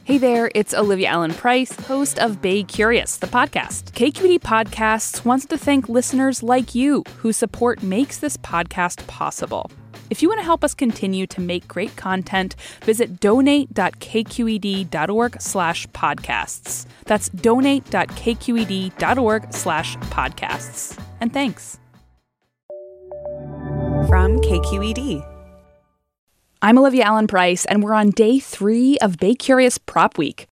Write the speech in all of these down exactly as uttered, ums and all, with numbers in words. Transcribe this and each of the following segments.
Hey there, it's Olivia Allen Price, host of Bay Curious, the podcast. K Q E D Podcasts wants to thank listeners like you whose support makes this podcast possible. If you want to help us continue to make great content, visit donate.kqed.org slash podcasts. That's donate.kqed.org slash podcasts. And thanks. From K Q E D. I'm Olivia Allen Price, and we're on day three of Bay Curious Prop Week.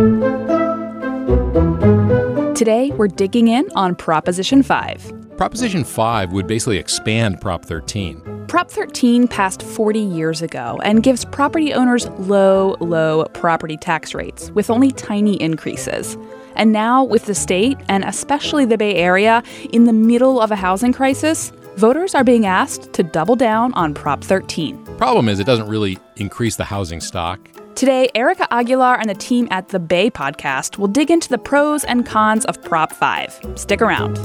Today, we're digging in on Proposition five. Proposition five would basically expand Prop thirteen. Prop thirteen passed forty years ago and gives property owners low, low property tax rates with only tiny increases. And now, with the state, and especially the Bay Area, in the middle of a housing crisis, voters are being asked to double down on Prop thirteen. Problem is, it doesn't really increase the housing stock. Today, Erica Aguilar and the team at The Bay Podcast will dig into the pros and cons of Prop five. Stick around.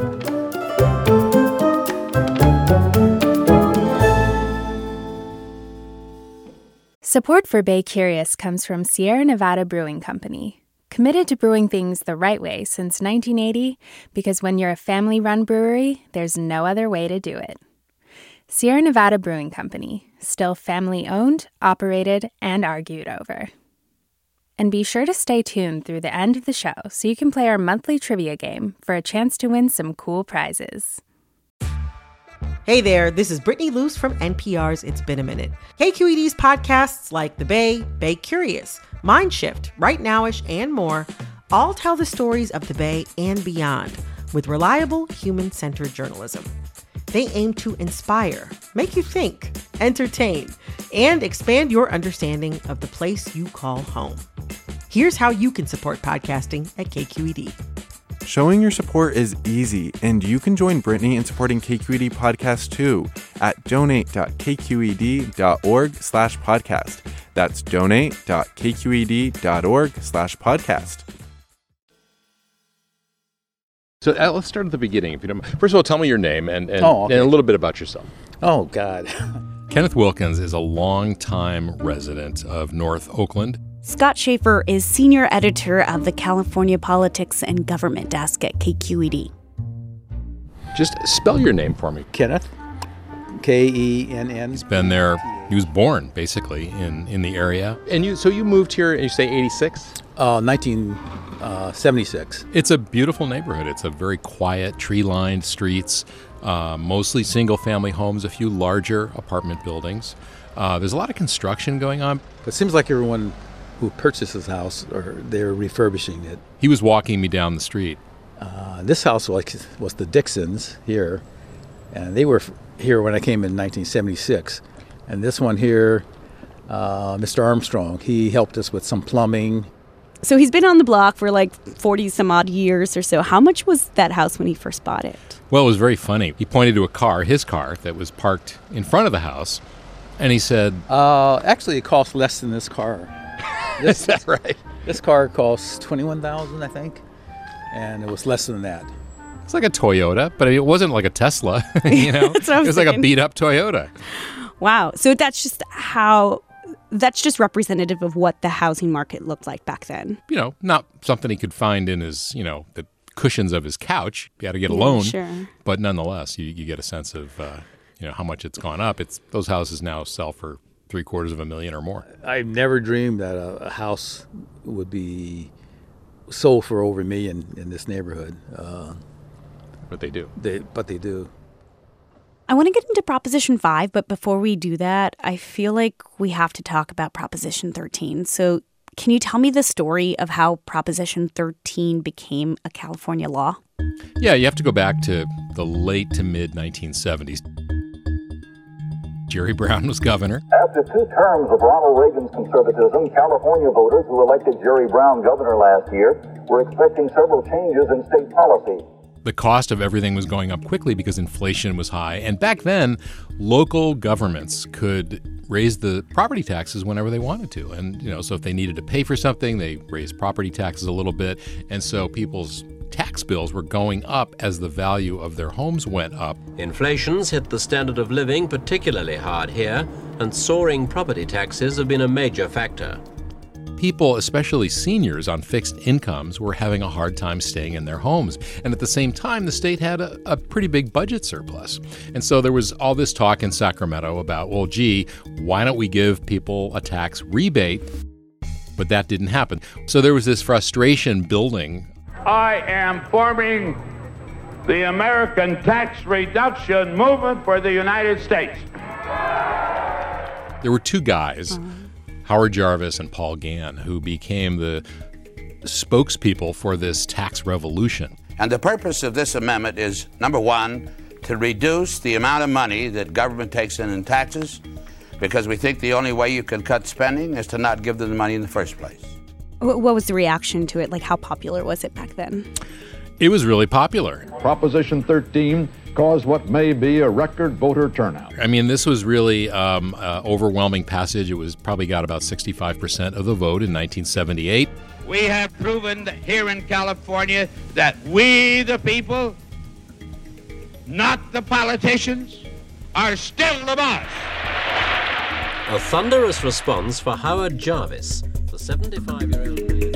Support for Bay Curious comes from Sierra Nevada Brewing Company, committed to brewing things the right way since nineteen eighty, because when you're a family-run brewery, there's no other way to do it. Sierra Nevada Brewing Company, still family-owned, operated, and argued over. And be sure to stay tuned through the end of the show so you can play our monthly trivia game for a chance to win some cool prizes. Hey there, this is Brittany Luce from N P R's It's Been a Minute. K Q E D's podcasts like The Bay, Bay Curious, Mindshift, Right Nowish, and more all tell the stories of the Bay and beyond with reliable, human-centered journalism. They aim to inspire, make you think, entertain, and expand your understanding of the place you call home. Here's how you can support podcasting at K Q E D. Showing your support is easy, and you can join Brittany in supporting K Q E D Podcast too at donate.kqed.org slash podcast. That's donate.kqed.org slash podcast. So uh, let's start at the beginning, if you don't mind. First of all, tell me your name and, and, Oh, okay. and a little bit about yourself. Oh, God. Kenneth Wilkins is a longtime resident of North Oakland. Scott Schaefer is senior editor of the California Politics and Government Desk at K Q E D. Just spell your name for me. Kenneth. K E N N. He's been there. He was born, basically, in, in the area. And you, so you moved here, and you say eighty-six? Uh, nineteen seventy-six. It's a beautiful neighborhood. It's a very quiet, tree-lined streets, uh, mostly single-family homes, a few larger apartment buildings. Uh, there's a lot of construction going on. It seems like everyone who purchased this house, or they're refurbishing it. He was walking me down the street. Uh, this house was, was the Dixons here, and they were f- here when I came in nineteen seventy-six. And this one here, uh, Mister Armstrong, he helped us with some plumbing. So he's been on the block for like forty some odd years or so. How much was that house when he first bought it? Well, it was very funny. He pointed to a car, his car, that was parked in front of the house, and he said, Uh, actually, it cost less than this car. This, is that right? This car costs twenty-one thousand dollars, I think, and it was less than that. It's like a Toyota, but it wasn't like a Tesla, you know? That's what I'm It was like a saying. beat-up Toyota. Wow. So that's just how, that's just representative of what the housing market looked like back then. You know, not something he could find in his, you know, the cushions of his couch. You had to get a Yeah, loan. sure. But nonetheless, you, you get a sense of, uh, you know, how much it's gone up. It's those houses now sell for three quarters of a million or more. I never dreamed that a, a house would be sold for over a million in this neighborhood. Uh, But they do. they, but they do. I want to get into Proposition five, but before we do that, I feel like we have to talk about Proposition thirteen. So can you tell me the story of how Proposition thirteen became a California law? Yeah, you have to go back to the late to mid nineteen seventies. Jerry Brown was governor. After two terms of Ronald Reagan's conservatism, California voters who elected Jerry Brown governor last year were expecting several changes in state policy. The cost of everything was going up quickly because inflation was high. And back then, local governments could raise the property taxes whenever they wanted to. And, you know, so if they needed to pay for something, they raised property taxes a little bit. And so people's tax bills were going up as the value of their homes went up. Inflation's hit the standard of living particularly hard here, and soaring property taxes have been a major factor. People, especially seniors on fixed incomes, were having a hard time staying in their homes. And at the same time, the state had a, a pretty big budget surplus. And so there was all this talk in Sacramento about, well, gee, why don't we give people a tax rebate? But that didn't happen. So there was this frustration building. I am forming the American Tax Reduction Movement for the United States. There were two guys, Howard Jarvis and Paul Gann, who became the spokespeople for this tax revolution. And the purpose of this amendment is, number one, to reduce the amount of money that government takes in in taxes, because we think the only way you can cut spending is to not give them the money in the first place. What was the reaction to it? Like, how popular was it back then? It was really popular. Proposition thirteen caused what may be a record voter turnout. I mean, this was really um, uh, overwhelming passage. It was probably got about sixty-five percent of the vote in nineteen seventy-eight. We have proven here in California that we, the people, not the politicians, are still the boss. A thunderous response for Howard Jarvis, the seventy-five-year-old millionaire.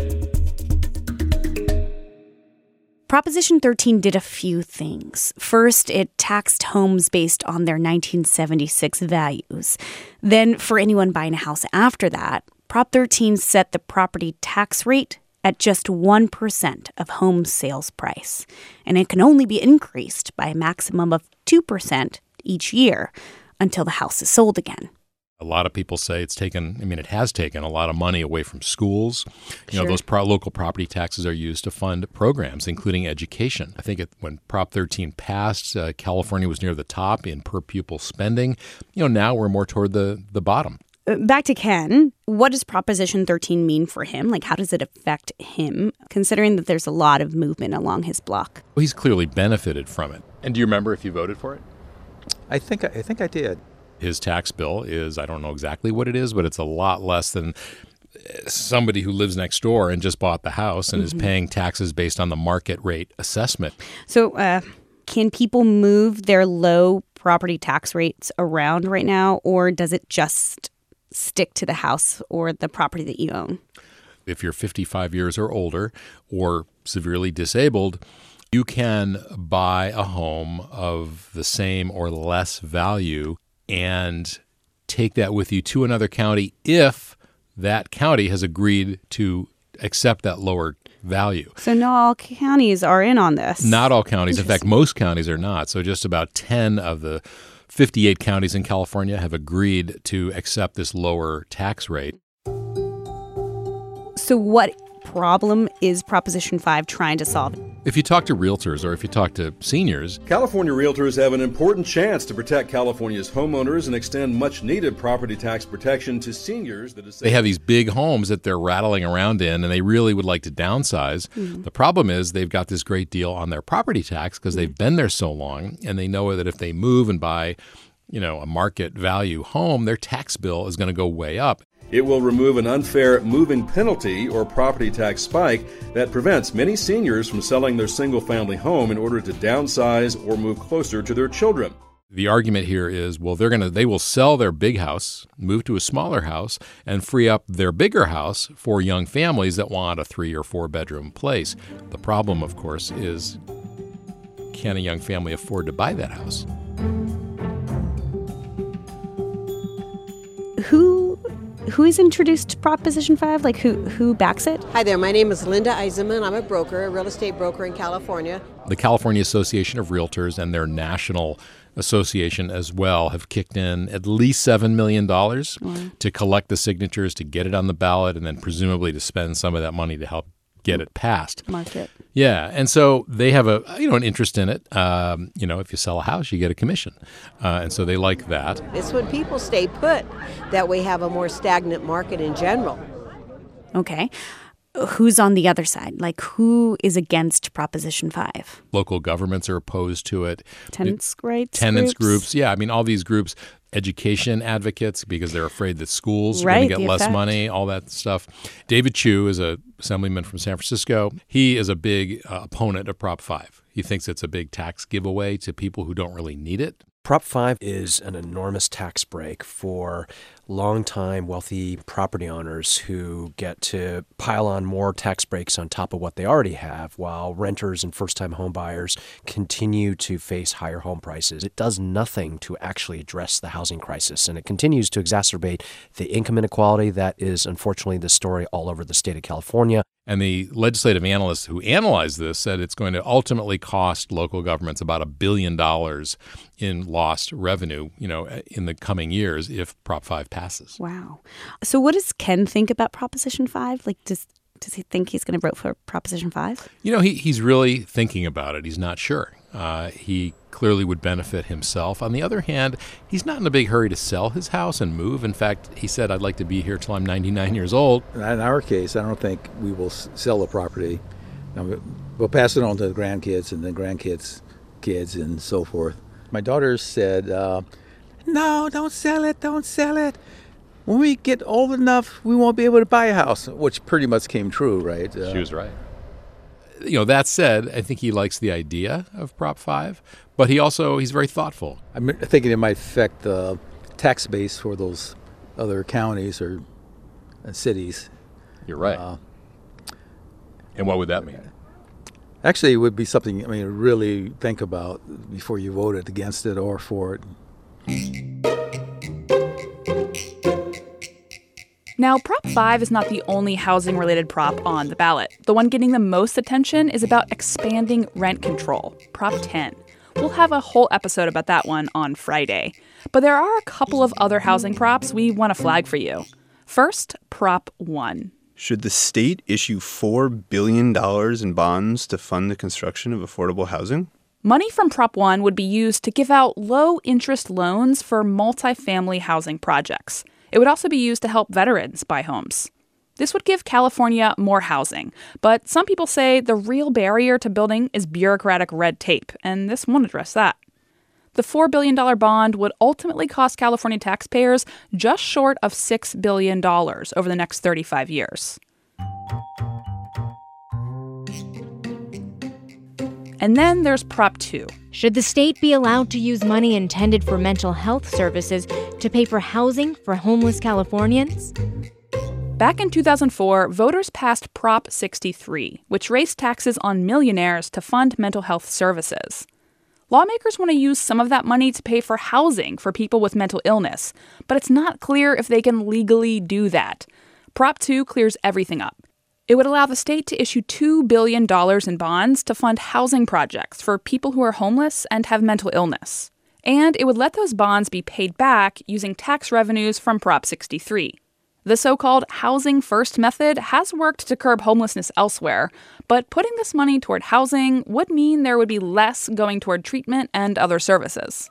Proposition thirteen did a few things. First, it taxed homes based on their nineteen seventy-six values. Then, for anyone buying a house after that, Prop thirteen set the property tax rate at just one percent of home sales price. And it can only be increased by a maximum of two percent each year until the house is sold again. A lot of people say it's taken, I mean, it has taken a lot of money away from schools. You Sure. know, those pro- local property taxes are used to fund programs, including education. I think it, when Prop thirteen passed, uh, California was near the top in per pupil spending. You know, now we're more toward the, the bottom. Uh, Back to Ken. What does Proposition thirteen mean for him? Like, how does it affect him, considering that there's a lot of movement along his block? Well, he's clearly benefited from it. And do you remember if you voted for it? I think I think I did. His tax bill is, I don't know exactly what it is, but it's a lot less than somebody who lives next door and just bought the house and Mm-hmm. is paying taxes based on the market rate assessment. So, uh, can people move their low property tax rates around right now, or does it just stick to the house or the property that you own? If you're fifty-five years or older or severely disabled, you can buy a home of the same or less value and take that with you to another county if that county has agreed to accept that lower value. So not all counties are in on this. Not all counties. In fact, most counties are not. So just about ten of the fifty-eight counties in California have agreed to accept this lower tax rate. So what problem is Proposition five trying to solve? If you talk to realtors or if you talk to seniors, California realtors have an important chance to protect California's homeowners and extend much-needed property tax protection to seniors. That is, they have these big homes that they're rattling around in, and they really would like to downsize. Mm-hmm. The problem is they've got this great deal on their property tax because they've been there so long, and they know that if they move and buy, you know, a market value home, their tax bill is going to go way up. It will remove an unfair moving penalty or property tax spike that prevents many seniors from selling their single-family home in order to downsize or move closer to their children. The argument here is, well, they're going to they will sell their big house, move to a smaller house, and free up their bigger house for young families that want a three or four bedroom place. The problem, of course, is can a young family afford to buy that house? Who who is introduced Proposition five? Like, who who backs it? Hi there. My name is Linda Eisenman. I'm a broker, a real estate broker in California. The California Association of Realtors and their national association as well have kicked in at least seven million dollars Wow. to collect the signatures, to get it on the ballot, and then presumably to spend some of that money to help get it passed. Market. Yeah, and so they have a you know an interest in it. Um, you know, if you sell a house, you get a commission, uh, and so they like that. It's when people stay put that we have a more stagnant market in general. Okay. Who's on the other side? Like, who is against Proposition five? Local governments are opposed to it. Tenants' rights Tenants groups? groups. Yeah, I mean, all these groups, education advocates, because they're afraid that schools are Right, going to the get less effect. money, all that stuff. David Chu is a assemblyman from San Francisco. He is a big uh, opponent of Prop five. He thinks it's a big tax giveaway to people who don't really need it. Prop five is an enormous tax break for longtime wealthy property owners who get to pile on more tax breaks on top of what they already have, while renters and first-time home buyers continue to face higher home prices. It does nothing to actually address the housing crisis, and it continues to exacerbate the income inequality that is unfortunately the story all over the state of California. And the legislative analysts who analyzed this said it's going to ultimately cost local governments about a billion dollars in lost revenue, you know, in the coming years if Prop five passes. Wow. So what does Ken think about Proposition five? Like, does does he think he's going to vote for Proposition five? You know, he, he's really thinking about it. He's not sure. Uh, he clearly would benefit himself. On the other hand, he's not in a big hurry to sell his house and move. In fact, he said, I'd like to be here till I'm ninety-nine years old. In our case, I don't think we will sell the property. We'll pass it on to the grandkids and the grandkids' kids and so forth. My daughter said, uh, no, don't sell it, don't sell it. When we get old enough, we won't be able to buy a house, which pretty much came true, right? Uh, she was right. You know, that said, I think he likes the idea of Prop five, but he also, he's very thoughtful. I'm thinking it might affect the tax base for those other counties or uh, cities. You're right. Uh, and what would that mean? Actually, it would be something, I mean, to really think about before you voted against it or for it. Now, Prop five is not the only housing-related prop on the ballot. The one getting the most attention is about expanding rent control, Prop ten. We'll have a whole episode about that one on Friday. But there are a couple of other housing props we want to flag for you. First, Prop one. Should the state issue four billion dollars in bonds to fund the construction of affordable housing? Money from Prop one would be used to give out low-interest loans for multifamily housing projects. It would also be used to help veterans buy homes. This would give California more housing, but some people say the real barrier to building is bureaucratic red tape, and this won't address that. The four billion dollars bond would ultimately cost California taxpayers just short of six billion dollars over the next thirty-five years. And then there's Prop two. Should the state be allowed to use money intended for mental health services to pay for housing for homeless Californians? Back in two thousand four, voters passed Prop sixty-three, which raised taxes on millionaires to fund mental health services. Lawmakers want to use some of that money to pay for housing for people with mental illness, but it's not clear if they can legally do that. Prop two clears everything up. It would allow the state to issue two billion dollars in bonds to fund housing projects for people who are homeless and have mental illness. And it would let those bonds be paid back using tax revenues from Prop sixty-three. The so-called Housing First method has worked to curb homelessness elsewhere, but putting this money toward housing would mean there would be less going toward treatment and other services.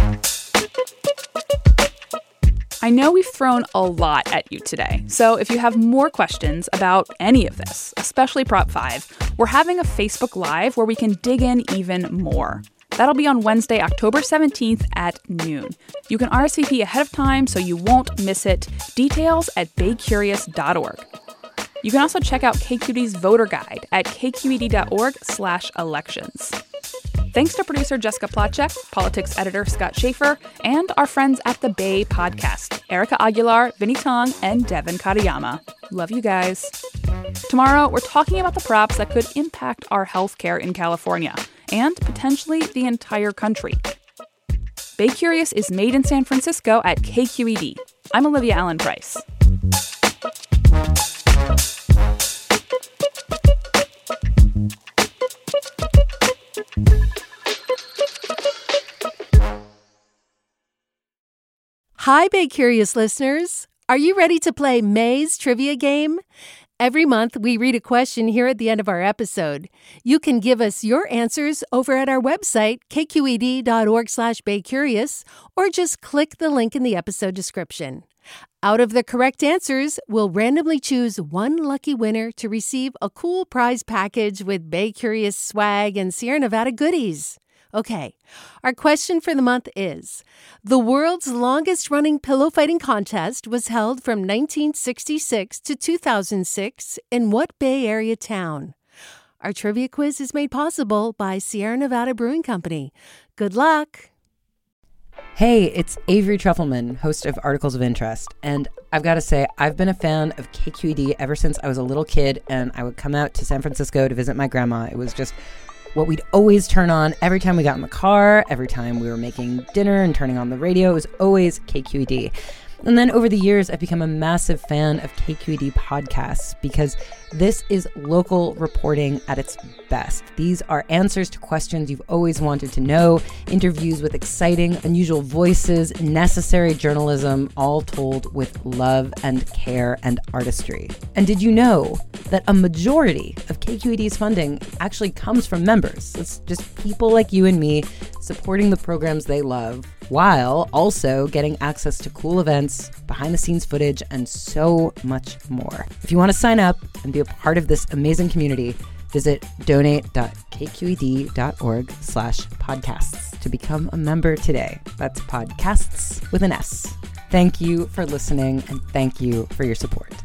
I know we've thrown a lot at you today, so if you have more questions about any of this, especially Prop five, we're having a Facebook Live where we can dig in even more. That'll be on Wednesday, October seventeenth at noon. You can R S V P ahead of time so you won't miss it. Details at bay curious dot org. You can also check out K Q E D's voter guide at k q e d dot org slash elections. Thanks to producer Jessica Plotchek, politics editor Scott Schaefer, and our friends at the Bay Podcast, Erica Aguilar, Vinny Tong, and Devin Katayama. Love you guys. Tomorrow, we're talking about the props that could impact our healthcare in California and potentially the entire country. Bay Curious is made in San Francisco at K Q E D. I'm Olivia Allen Price. Hi, Bay Curious listeners. Are you ready to play May's Trivia Game? Every month, we read a question here at the end of our episode. You can give us your answers over at our website, k q e d dot org slash bay curious, or just click the link in the episode description. Out of the correct answers, we'll randomly choose one lucky winner to receive a cool prize package with Bay Curious swag and Sierra Nevada goodies. Okay, our question for the month is, the world's longest-running pillow fighting contest was held from nineteen sixty-six to two thousand six in what Bay Area town? Our trivia quiz is made possible by Sierra Nevada Brewing Company. Good luck! Hey, it's Avery Trufelman, host of Articles of Interest, and I've got to say, I've been a fan of K Q E D ever since I was a little kid, and I would come out to San Francisco to visit my grandma. It was just what we'd always turn on every time we got in the car, every time we were making dinner and turning on the radio. It was always K Q E D. And then over the years, I've become a massive fan of K Q E D podcasts because this is local reporting at its best. These are answers to questions you've always wanted to know, interviews with exciting, unusual voices, necessary journalism, all told with love and care and artistry. And did you know that a majority of K Q E D's funding actually comes from members? It's just people like you and me supporting the programs they love, while also getting access to cool events, behind-the-scenes footage, and so much more. If you want to sign up and be a part of this amazing community, visit donate.kqed.org slash podcasts to become a member today. That's podcasts with an S. Thank you for listening, and thank you for your support.